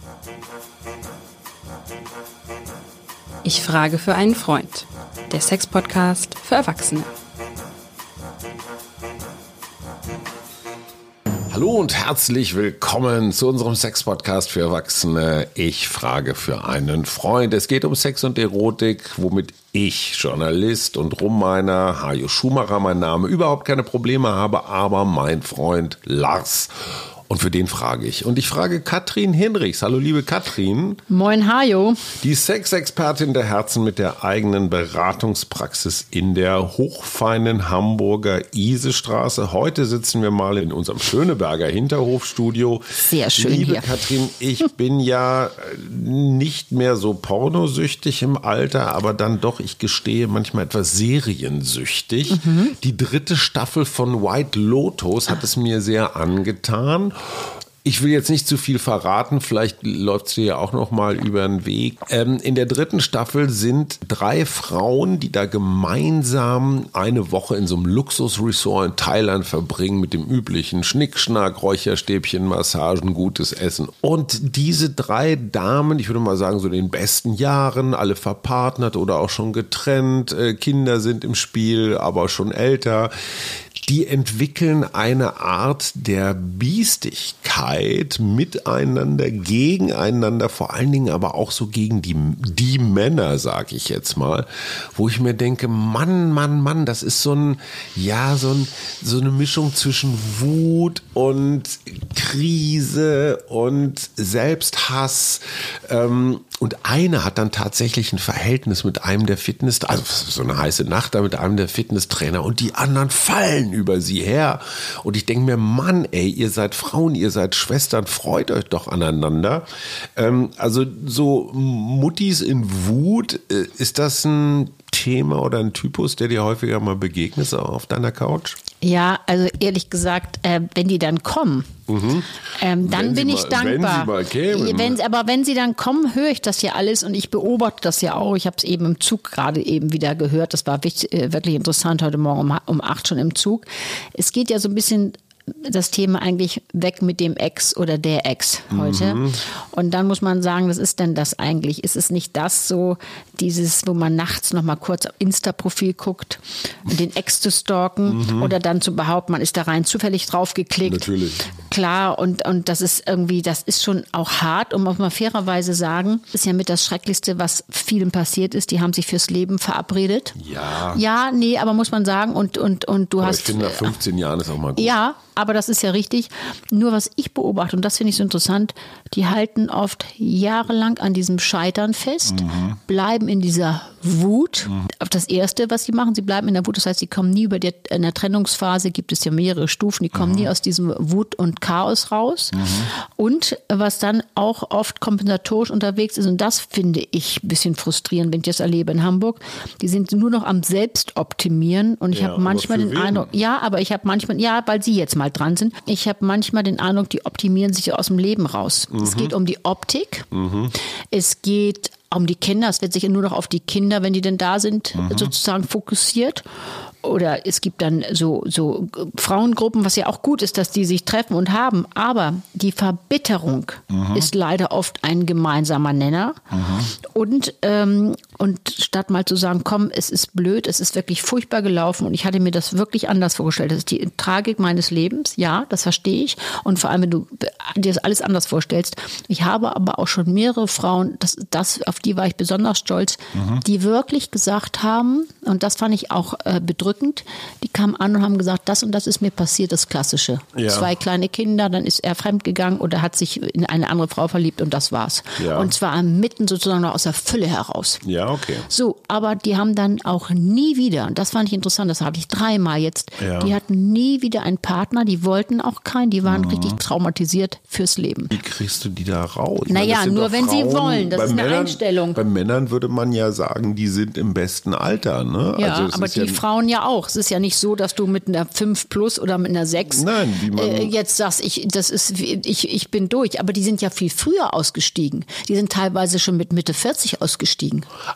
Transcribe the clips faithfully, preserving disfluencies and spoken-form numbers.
Ich frage für einen Freund. Der Sex-Podcast für Erwachsene. Hallo und herzlich willkommen zu unserem Sex-Podcast für Erwachsene. Ich frage für einen Freund. Es geht um Sex und Erotik, womit ich, Journalist und Rumminer, Hajo Schumacher mein Name, überhaupt keine Probleme habe, aber mein Freund Lars. Und für den frage ich. Und ich frage Katrin Hinrichs. Hallo liebe Katrin. Moin Hajo. Die Sexexpertin der Herzen mit der eigenen Beratungspraxis in der hochfeinen Hamburger Isestraße. Heute sitzen wir mal in unserem Schöneberger Hinterhofstudio. Sehr schön liebe hier. Katrin, ich bin ja nicht mehr so pornosüchtig im Alter, aber dann doch, ich gestehe, manchmal etwas seriensüchtig. Mhm. Die dritte Staffel von White Lotus hat es mir sehr angetan. Ich will jetzt nicht zu viel verraten, vielleicht läuft es dir ja auch noch mal über den Weg. Ähm, in der dritten Staffel sind drei Frauen, die da gemeinsam eine Woche in so einem Luxusresort in Thailand verbringen mit dem üblichen Schnickschnack, Räucherstäbchen, Massagen, gutes Essen. Und diese drei Damen, ich würde mal sagen so in den besten Jahren, alle verpartnert oder auch schon getrennt, äh, Kinder sind im Spiel, aber schon älter. Die entwickeln eine Art der Biestigkeit miteinander, gegeneinander, vor allen Dingen aber auch so gegen die, die Männer, sag ich jetzt mal, wo ich mir denke, Mann, Mann, Mann, das ist so ein, ja, so ein, so eine Mischung zwischen Wut und Krise und Selbsthass, ähm, und eine hat dann tatsächlich ein Verhältnis mit einem der Fitness, also so eine heiße Nacht da mit einem der Fitnesstrainer und die anderen fallen über sie her. Und ich denke mir, Mann, ey, ihr seid Frauen, ihr seid Schwestern, freut euch doch aneinander. Ähm, also so Muttis in Wut, äh, ist das ein Thema oder ein Typus, der dir häufiger mal begegnet auf deiner Couch? Ja, also ehrlich gesagt, äh, wenn die dann kommen, mhm. ähm, dann wenn bin sie ich mal, dankbar. Wenn sie mal kämen. Wenn, aber wenn sie dann kommen, höre ich das ja alles und ich beobachte das ja auch. Ich habe es eben im Zug gerade eben wieder gehört. Das war wichtig, äh, wirklich interessant heute Morgen um, um acht schon im Zug. Es geht ja so ein bisschen das Thema eigentlich weg mit dem Ex oder der Ex heute. Mhm. Und dann muss man sagen, was ist denn das eigentlich? Ist es nicht das so, dieses, wo man nachts noch mal kurz auf Insta-Profil guckt, den Ex zu stalken mhm. oder dann zu behaupten, man ist da rein zufällig draufgeklickt. Natürlich. Klar, und, und das ist irgendwie, das ist schon auch hart und muss man fairerweise sagen, das ist ja mit das Schrecklichste, was vielen passiert ist. Die haben sich fürs Leben verabredet. Ja. Ja, nee, aber muss man sagen und, und, und du aber hast... Ich finde, nach fünfzehn Jahren ist auch mal gut. Ja, aber das ist ja richtig. Nur was ich beobachte, und das finde ich so interessant, die halten oft jahrelang an diesem Scheitern fest, mhm. bleiben in dieser Wut. Mhm. Auf das Erste, was sie machen, sie bleiben in der Wut. Das heißt, sie kommen nie über die, in der Trennungsphase, gibt es ja mehrere Stufen, die kommen mhm. nie aus diesem Wut und Chaos raus. Mhm. Und was dann auch oft kompensatorisch unterwegs ist, und das finde ich ein bisschen frustrierend, wenn ich das erlebe in Hamburg, die sind nur noch am Selbstoptimieren und ich ja, habe manchmal den wen? Eindruck, ja, aber ich habe manchmal, ja, weil sie jetzt mal dran sind, ich habe manchmal den Eindruck, die optimieren sich aus dem Leben raus. Mhm. Es geht um die Optik, mhm. es geht um die Kinder, es wird sich nur noch auf die Kinder, wenn die denn da sind, mhm. sozusagen fokussiert. Oder es gibt dann so, so Frauengruppen, was ja auch gut ist, dass die sich treffen und haben. Aber die Verbitterung mhm. ist leider oft ein gemeinsamer Nenner. Mhm. Und, ähm, und statt mal zu sagen, komm, es ist blöd, es ist wirklich furchtbar gelaufen und ich hatte mir das wirklich anders vorgestellt. Das ist die Tragik meines Lebens, ja, das verstehe ich. Und vor allem, wenn du dir das alles anders vorstellst. Ich habe aber auch schon mehrere Frauen, das, das, auf die war ich besonders stolz, mhm. die wirklich gesagt haben, und das fand ich auch äh, bedrückend, die kamen an und haben gesagt, das und das ist mir passiert, das Klassische. Ja. Zwei kleine Kinder, dann ist er fremdgegangen oder hat sich in eine andere Frau verliebt und das war's. Ja. Und zwar mitten sozusagen noch aus der Fülle heraus. Ja, okay. So, aber die haben dann auch nie wieder, und das fand ich interessant, das hatte ich dreimal jetzt, ja. die hatten nie wieder einen Partner, die wollten auch keinen, die waren mhm. richtig traumatisiert fürs Leben. Wie kriegst du die da raus? Naja, nur wenn Frauen, sie wollen, das ist eine Männern, Einstellung. Bei Männern würde man ja sagen, die sind im besten Alter. Ne? Ja, also aber die ja Frauen ja auch. Es ist ja nicht so, dass du mit einer fünf plus oder mit einer sechs Nein, wie man äh, jetzt sagst, ich, das ist, ich, ich bin durch. Aber die sind ja viel früher ausgestiegen. Die sind teilweise schon mit Mitte vierzig ausgestiegen. Aber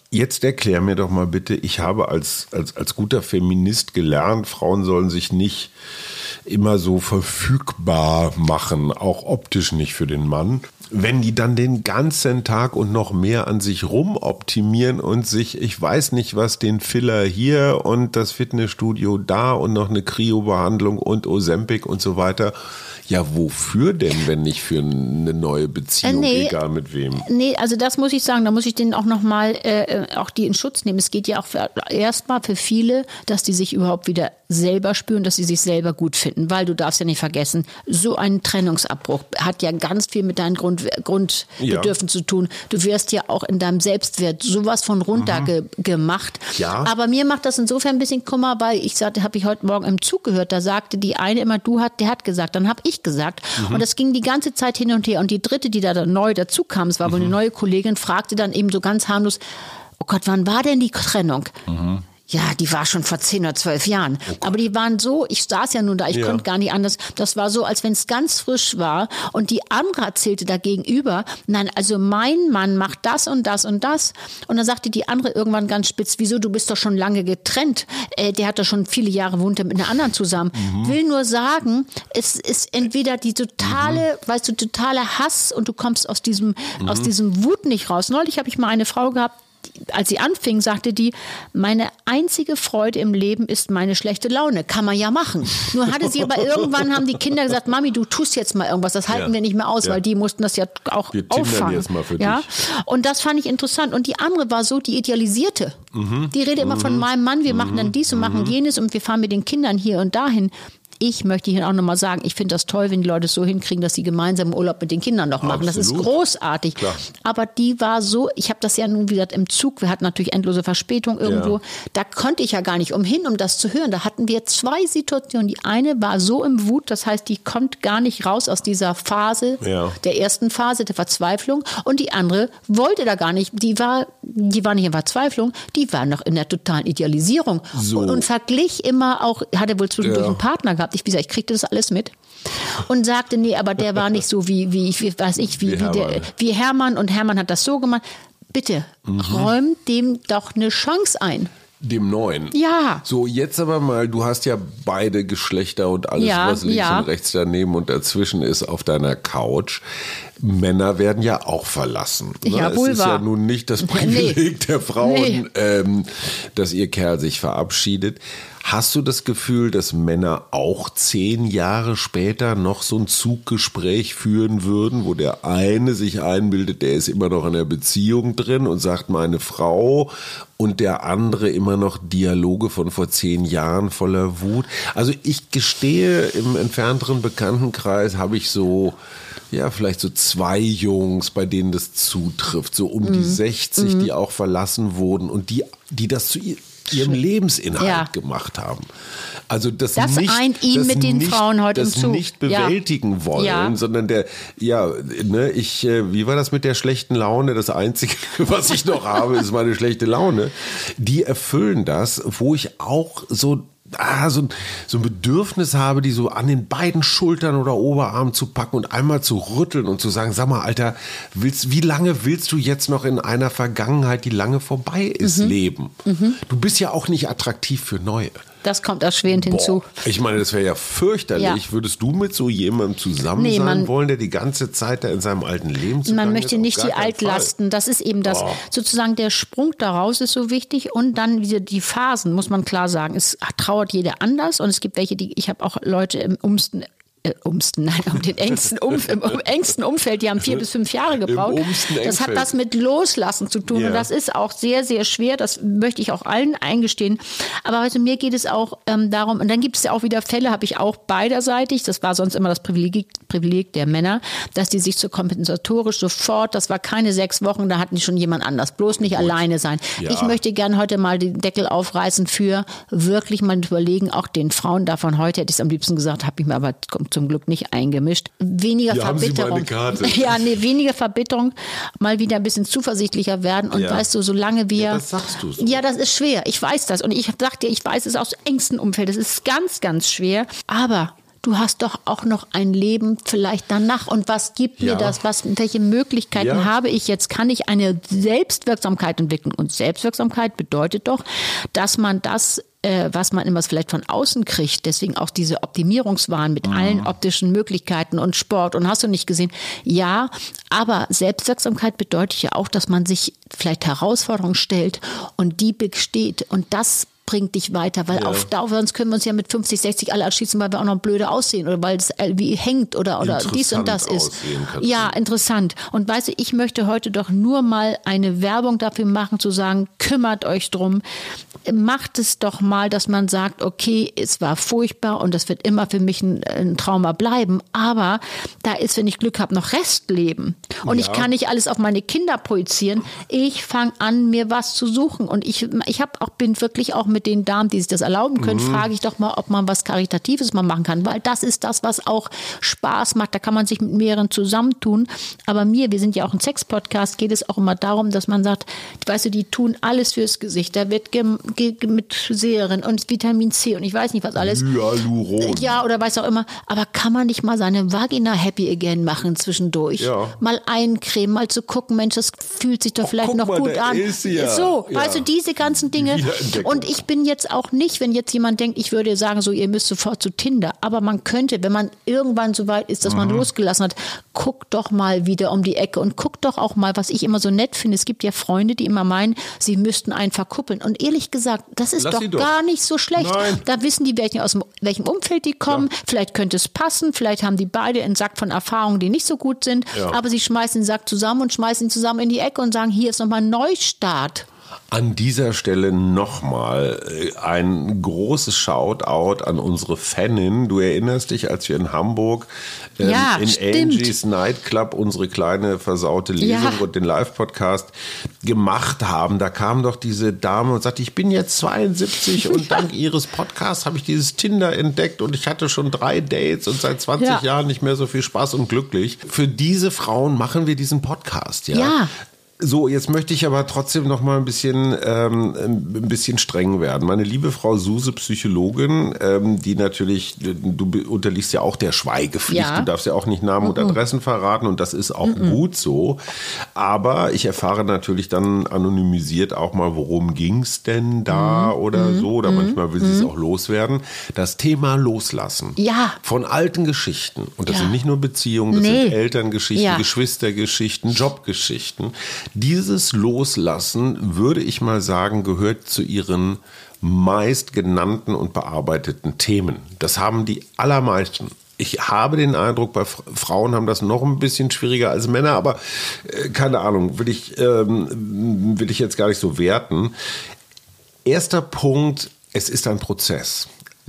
Jetzt erklär mir doch mal bitte, ich habe als, als, als guter Feminist gelernt, Frauen sollen sich nicht immer so verfügbar machen, auch optisch nicht für den Mann. Wenn die dann den ganzen Tag und noch mehr an sich rumoptimieren und sich, ich weiß nicht was, den Filler hier und das Fitnessstudio da und noch eine Kryobehandlung und Ozempic und so weiter. Ja, wofür denn, wenn nicht für eine neue Beziehung, äh, nee, egal mit wem? Nee, also das muss ich sagen, da muss ich denen auch nochmal äh, auch die in Schutz nehmen. Es geht ja auch erstmal für viele, dass die sich überhaupt wieder selber spüren, dass sie sich selber gut finden, weil du darfst ja nicht vergessen, so ein Trennungsabbruch hat ja ganz viel mit deinen Grund, Grundbedürfnissen ja. zu tun. Du wirst ja auch in deinem Selbstwert sowas von runter mhm. ge, gemacht. Ja. Aber mir macht das insofern ein bisschen Kummer, weil ich sagte, habe ich heute Morgen im Zug gehört, da sagte die eine immer, du hat, der hat gesagt, dann habe ich gesagt. Mhm. Und das ging die ganze Zeit hin und her. Und die dritte, die da neu dazu kam, es war wohl mhm. eine neue Kollegin, fragte dann eben so ganz harmlos, oh Gott, wann war denn die Trennung? Mhm. Ja, die war schon vor zehn oder zwölf Jahren. Oh aber die waren so, ich saß ja nun da, ich ja. konnte gar nicht anders. Das war so, als wenn es ganz frisch war. Und die andere erzählte da gegenüber, nein, also mein Mann macht das und das und das. Und dann sagte die andere irgendwann ganz spitz, wieso, du bist doch schon lange getrennt. Äh, der hat doch schon viele Jahre, wohnt mit einer anderen zusammen. Mhm. Will nur sagen, es ist entweder die totale, mhm. weißt du, totale Hass und du kommst aus diesem, mhm. aus diesem Wut nicht raus. Neulich habe ich mal eine Frau gehabt, als sie anfing, sagte die, meine einzige Freude im Leben ist meine schlechte Laune. Kann man ja machen. Nur hatte sie aber irgendwann, haben die Kinder gesagt, Mami, du tust jetzt mal irgendwas, das halten ja. wir nicht mehr aus, ja. weil die mussten das ja auch wir auffangen. Jetzt mal für ja? dich. Und das fand ich interessant. Und die andere war so, die idealisierte. Mhm. Die redet immer mhm. von meinem Mann, wir mhm. machen dann dies und mhm. machen jenes und wir fahren mit den Kindern hier und dahin. Ich möchte hier auch nochmal sagen, ich finde das toll, wenn die Leute es so hinkriegen, dass sie gemeinsam Urlaub mit den Kindern noch machen. Absolut. Das ist großartig. Klar. Aber die war so, ich habe das ja nun wieder im Zug, wir hatten natürlich endlose Verspätung irgendwo, ja. da konnte ich ja gar nicht umhin, um das zu hören. Da hatten wir zwei Situationen. Die eine war so im Wut, das heißt, die kommt gar nicht raus aus dieser Phase, ja. der ersten Phase der Verzweiflung. Und die andere wollte da gar nicht, die war, die war nicht in Verzweiflung, die war noch in der totalen Idealisierung. So. Und, und verglich immer auch, hatte wohl zwischendurch ja. einen Partner gehabt, ich, wie gesagt, ich kriegte das alles mit und sagte, nee, aber der war nicht so wie, wie, wie weiß ich, wie, wie, wie, der, wie Hermann und Hermann hat das so gemacht. Bitte, mhm. räumt dem doch eine Chance ein. Dem Neuen. Ja. So, jetzt aber mal, du hast ja beide Geschlechter und alles, ja, was links ja. und rechts daneben und dazwischen ist auf deiner Couch. Männer werden ja auch verlassen. Ne? Ja, wohl es ist wahr. ja nun nicht das Privileg nee. der Frauen, nee. ähm, dass ihr Kerl sich verabschiedet. Hast du das Gefühl, dass Männer auch zehn Jahre später noch so ein Zuggespräch führen würden, wo der eine sich einbildet, der ist immer noch in der Beziehung drin und sagt, meine Frau, und der andere immer noch Dialoge von vor zehn Jahren voller Wut? Also ich gestehe, im entfernteren Bekanntenkreis habe ich so, ja, vielleicht so zwei Jungs, bei denen das zutrifft, so um mm. die sechzig, mm. die auch verlassen wurden und die, die das zu ihr ihrem Lebensinhalt ja. gemacht haben. Also das, das nicht, eint ihn das mit den nicht, Frauen heute das im Zug. nicht bewältigen ja. wollen, ja. sondern der, ja, ne, ich, wie war das mit der schlechten Laune? Das Einzige, was ich noch habe, ist meine schlechte Laune. Die erfüllen das, wo ich auch so Ah, so, ein, so ein Bedürfnis habe, die so an den beiden Schultern oder Oberarmen zu packen und einmal zu rütteln und zu sagen, sag mal, Alter, willst, wie lange willst du jetzt noch in einer Vergangenheit, die lange vorbei ist, mhm. leben? Mhm. Du bist ja auch nicht attraktiv für Neue. Das kommt erschwerend Boah. hinzu. Ich meine, das wäre ja fürchterlich. Ja. Würdest du mit so jemandem zusammen nee, sein man, wollen, der die ganze Zeit da in seinem alten Leben zu Man möchte ist? nicht die Altlasten. Fall. Das ist eben das, oh. sozusagen der Sprung daraus ist so wichtig und dann wieder die Phasen, muss man klar sagen. Es trauert jeder anders und es gibt welche, die, ich habe auch Leute im Umsten Äh, umsten, nein, um den engsten, Umf- im, im engsten Umfeld, die haben vier bis fünf Jahre gebraucht. Das hat was mit Loslassen zu tun ja. und das ist auch sehr, sehr schwer, das möchte ich auch allen eingestehen. Aber also mir geht es auch ähm, darum, und dann gibt es ja auch wieder Fälle, habe ich auch beiderseitig, das war sonst immer das Privileg, Privileg der Männer, dass die sich so kompensatorisch sofort, das war keine sechs Wochen, da hatten die schon jemand anders, bloß nicht Gut. alleine sein. Ja. Ich möchte gerne heute mal den Deckel aufreißen für wirklich mal überlegen, auch den Frauen davon heute, hätte ich es am liebsten gesagt, habe ich mir aber zum Glück nicht eingemischt. Weniger Hier Verbitterung. Haben Sie meine Karte. Ja, nee, weniger Verbitterung, mal wieder ein bisschen zuversichtlicher werden und ja. weißt du, solange wir... Ja, das sagst du so. Ja, das ist schwer. Ich weiß das und ich sag dir, ich weiß es aus dem engsten Umfeld. Das ist ganz, ganz schwer. Aber du hast doch auch noch ein Leben vielleicht danach und was gibt Ja. mir das, was, welche Möglichkeiten Ja. habe ich jetzt, kann ich eine Selbstwirksamkeit entwickeln und Selbstwirksamkeit bedeutet doch, dass man das äh, was man immer vielleicht von außen kriegt, deswegen auch diese Optimierungswahn mit mhm. allen optischen Möglichkeiten und Sport und hast du nicht gesehen, ja, aber Selbstwirksamkeit bedeutet ja auch, dass man sich vielleicht Herausforderungen stellt und die besteht und das bringt dich weiter, weil Ja. auf Dauer, sonst können wir uns ja mit fünfzig, sechzig alle erschießen, weil wir auch noch blöde aussehen oder weil es irgendwie hängt oder, oder dies und das ist. aussehen, Katrin. Ja, interessant. Und weißt du, ich möchte heute doch nur mal eine Werbung dafür machen, zu sagen, kümmert euch drum. Macht es doch mal, dass man sagt, okay, es war furchtbar und das wird immer für mich ein, ein Trauma bleiben, aber da ist, wenn ich Glück habe, noch Restleben. Und Ja. ich kann nicht alles auf meine Kinder projizieren. Ich fange an, mir was zu suchen. Und ich, ich hab auch, bin wirklich auch mit den Damen, die sich das erlauben können, Mhm. frage ich doch mal, ob man was Karitatives mal machen kann, weil das ist das, was auch Spaß macht. Da kann man sich mit mehreren zusammentun. Aber mir, wir sind ja auch ein Sex-Podcast, geht es auch immer darum, dass man sagt, weißt du, die tun alles fürs Gesicht. Da wird ge ge mit Serien und Vitamin C und ich weiß nicht was alles. Hyaluron. Ja, oder weiß auch immer. Aber kann man nicht mal seine Vagina happy again machen zwischendurch? Ja. Mal eincremen, mal zu gucken, Mensch, das fühlt sich doch vielleicht guck noch mal, gut da an. ist sie ja. So, Ja. weißt du, diese ganzen Dinge. Wiederentdeckung. Und ich bin jetzt auch nicht, wenn jetzt jemand denkt, ich würde sagen, so, ihr müsst sofort zu Tinder. Aber man könnte, wenn man irgendwann so weit ist, dass man losgelassen hat, guck doch mal wieder um die Ecke und guck doch auch mal, was ich immer so nett finde. Es gibt ja Freunde, die immer meinen, sie müssten einen verkuppeln. Und ehrlich gesagt, das ist Lass doch, sie doch. gar nicht so schlecht. Nein. Da wissen die, welchen, aus dem, welchem Umfeld die kommen. Ja. Vielleicht könnte es passen. Vielleicht haben die beide einen Sack von Erfahrungen, die nicht so gut sind. Ja. Aber sie schmeißen den Sack zusammen und schmeißen ihn zusammen in die Ecke und sagen, hier ist nochmal ein Neustart. An dieser Stelle nochmal ein großes Shoutout an unsere Fanin. Du erinnerst dich, als wir in Hamburg ähm, Ja, in stimmt. Angie's Nightclub unsere kleine versaute Lesung Ja. und den Live-Podcast gemacht haben. Da kam doch diese Dame und sagte, ich bin jetzt zweiundsiebzig und dank ihres Podcasts habe ich dieses Tinder entdeckt und ich hatte schon drei Dates und seit zwanzig Ja. Jahren nicht mehr so viel Spaß und glücklich. Für diese Frauen machen wir diesen Podcast. Ja. Ja. So, jetzt möchte ich aber trotzdem noch mal ein bisschen, ähm, ein bisschen streng werden. Meine liebe Frau Suse, Psychologin, ähm, die natürlich, du unterliegst ja auch der Schweigepflicht. Ja. Du darfst ja auch nicht Namen und Adressen verraten und das ist auch gut so. Aber ich erfahre natürlich dann anonymisiert auch mal, worum ging's denn da oder so. Oder manchmal will sie es auch loswerden. Das Thema Loslassen. Ja. Von alten Geschichten. Und das Ja. sind nicht nur Beziehungen, das Nee. sind Elterngeschichten, Ja. Geschwistergeschichten, Jobgeschichten. Dieses Loslassen, würde ich mal sagen, gehört zu ihren meist genannten und bearbeiteten Themen. Das haben die allermeisten. Ich habe den Eindruck, bei F- Frauen haben das noch ein bisschen schwieriger als Männer, aber äh, keine Ahnung, will ich, ähm, will ich jetzt gar nicht so werten. Erster Punkt, es ist ein Prozess.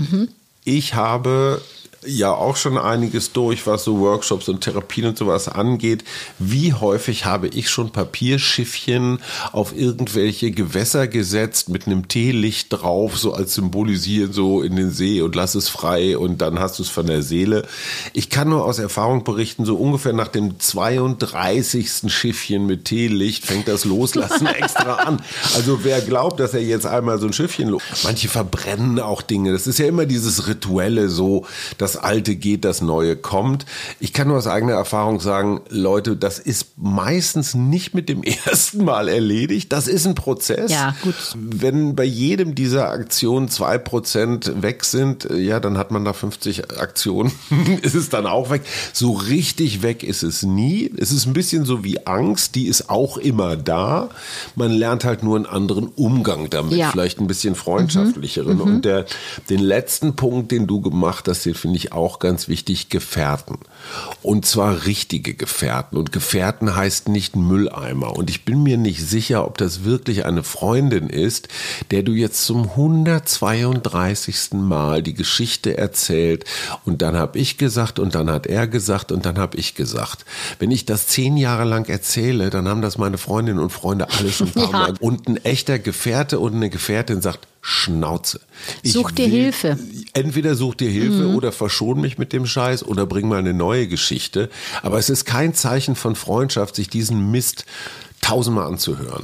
Ich habe ja auch schon einiges durch, was so Workshops und Therapien und sowas angeht. Wie häufig habe ich schon Papierschiffchen auf irgendwelche Gewässer gesetzt mit einem Teelicht drauf, so als symbolisieren, so in den See und lass es frei und dann hast du es von der Seele. Ich kann nur aus Erfahrung berichten, so ungefähr nach dem zweiunddreißigsten Schiffchen mit Teelicht fängt das Loslassen extra an. Also wer glaubt, dass er jetzt einmal so ein Schiffchen los... Manche verbrennen auch Dinge. Das ist ja immer dieses Rituelle so, dass das Alte geht, das Neue kommt. Ich kann nur aus eigener Erfahrung sagen, Leute, das ist meistens nicht mit dem ersten Mal erledigt. Das ist ein Prozess. Ja, gut. Wenn bei jedem dieser Aktionen zwei Prozent weg sind, ja, dann hat man da fünfzig Aktionen. Ist es dann auch weg. So richtig weg ist es nie. Es ist ein bisschen so wie Angst, die ist auch immer da. Man lernt halt nur einen anderen Umgang damit, Ja. vielleicht ein bisschen freundschaftlicheren. Mhm. Und der, den letzten Punkt, den du gemacht hast, den finde ich auch ganz wichtig, Gefährten. Und zwar richtige Gefährten. Und Gefährten heißt nicht Mülleimer. Und ich bin mir nicht sicher, ob das wirklich eine Freundin ist, der du jetzt zum hundertzweiunddreißigsten Mal die Geschichte erzählt. Und dann habe ich gesagt und dann hat er gesagt und dann habe ich gesagt. Wenn ich das zehn Jahre lang erzähle, dann haben das meine Freundinnen und Freunde alle schon ein paar Ja. Mal. Und ein echter Gefährte und eine Gefährtin sagt, Schnauze. Ich Such dir will- Hilfe. Entweder such dir Hilfe oder verschon mich mit dem Scheiß oder bring mal eine neue Geschichte. Aber es ist kein Zeichen von Freundschaft, sich diesen Mist tausendmal anzuhören.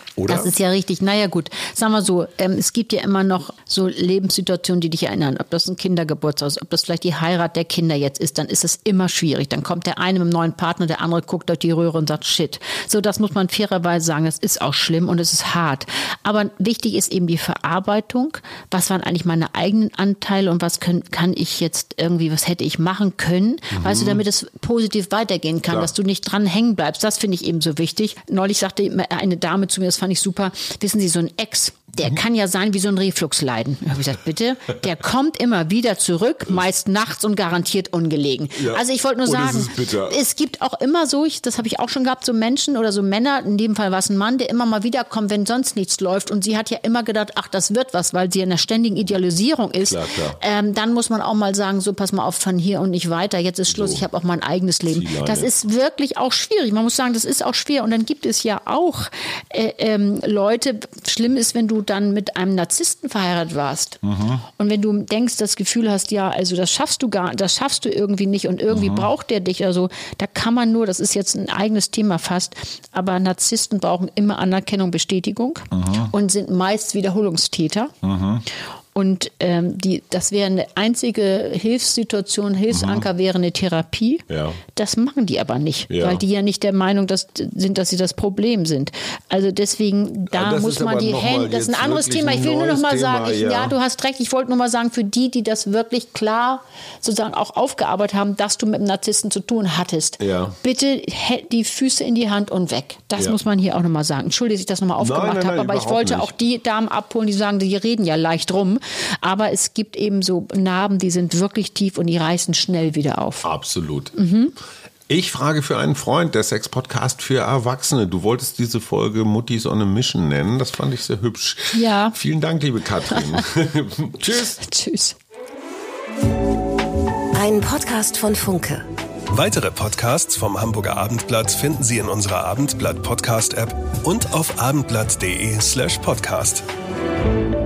Oder? Das ist ja richtig. Naja gut, sagen wir so, ähm, es gibt ja immer noch so Lebenssituationen, die dich erinnern. Ob das ein Kindergeburtstag ist, ob das vielleicht die Heirat der Kinder jetzt ist, dann ist es immer schwierig. Dann kommt der eine mit dem neuen Partner, der andere guckt durch die Röhre und sagt, shit. So, das muss man fairerweise sagen, das ist auch schlimm und es ist hart. Aber wichtig ist eben die Verarbeitung. Was waren eigentlich meine eigenen Anteile und was können, kann ich jetzt irgendwie, was hätte ich machen können? Mhm. Weißt du, damit es positiv weitergehen kann, ja. dass du nicht dran hängen bleibst. Das finde ich eben so wichtig. Neulich sagte eine Dame zu mir, das fand ich super, wissen Sie, so ein Ex, der kann ja sein wie so ein Refluxleiden. Da habe ich gesagt, bitte, der kommt immer wieder zurück, meist nachts und garantiert ungelegen. Ja. Also ich wollte nur sagen, es gibt auch immer so, ich, das habe ich auch schon gehabt, so Menschen oder so Männer, in dem Fall war es ein Mann, der immer mal wiederkommt, wenn sonst nichts läuft. Und sie hat ja immer gedacht, ach, das wird was, weil sie in einer ständigen Idealisierung ist. Klar, klar. Ähm, dann muss man auch mal sagen, so pass mal auf, von hier und nicht weiter, jetzt ist Schluss, so. Ich habe auch mein eigenes Leben. Zielleine. Das ist wirklich auch schwierig. Man muss sagen, das ist auch schwer. Und dann gibt es ja auch äh, ähm, Leute, schlimm ist, wenn du dann mit einem Narzissten verheiratet warst. Mhm. Und wenn du denkst, das Gefühl hast, ja, also das schaffst du gar, das schaffst du irgendwie nicht und irgendwie mhm. braucht der dich. Also da kann man nur, das ist jetzt ein eigenes Thema fast, aber Narzissten brauchen immer Anerkennung, Bestätigung mhm. und sind meist Wiederholungstäter. Mhm. Und ähm, die, das wäre eine einzige Hilfssituation, Hilfsanker mhm. wäre eine Therapie. Ja. Das machen die aber nicht, ja. weil die ja nicht der Meinung dass, sind, dass sie das Problem sind. Also deswegen, da ja, muss man die Hände, das ist ein anderes Thema. Ich will nur noch mal Thema, sagen, ich, ja. ja, du hast recht, ich wollte nur mal sagen, für die, die das wirklich klar sozusagen auch aufgearbeitet haben, dass du mit dem Narzissten zu tun hattest, ja. bitte die Füße in die Hand und weg. Das ja. muss man hier auch noch mal sagen. Entschuldige, dass ich das noch mal aufgemacht habe, aber ich wollte nicht. Auch die Damen abholen, die sagen, die reden ja leicht rum. Aber es gibt eben so Narben, die sind wirklich tief und die reißen schnell wieder auf. Absolut. Mhm. Ich frage für einen Freund, der Sex-Podcast für Erwachsene. Du wolltest diese Folge Muttis on a Mission nennen. Das fand ich sehr hübsch. Ja. Vielen Dank, liebe Katrin. Tschüss. Tschüss. Ein Podcast von Funke. Weitere Podcasts vom Hamburger Abendblatt finden Sie in unserer Abendblatt-Podcast-App und auf abendblatt.de slash podcast.